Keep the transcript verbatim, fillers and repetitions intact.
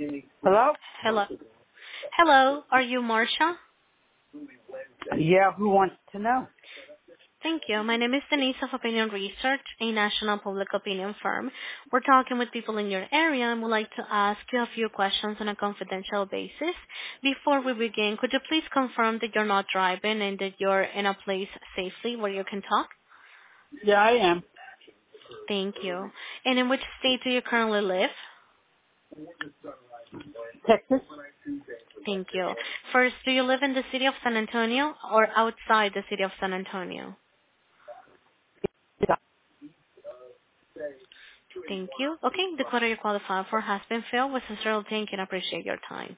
Hello? Hello. Hello, are you Marsha? Yeah, who wants to know? Thank you. My name is Denise of Opinion Research, a national public opinion firm. We're talking with people in your area and would like to ask you a few questions on a confidential basis. Before we begin, could you please confirm that you're not driving and that you're in a place safely where you can talk? Yeah, I am. Thank you. And in which state do you currently live? Texas? Thank you. First, do you live in the city of San Antonio or outside the city of San Antonio? Yeah. Thank you. Okay, the quota you qualify for has been filled. We sincerely thank you and appreciate your time.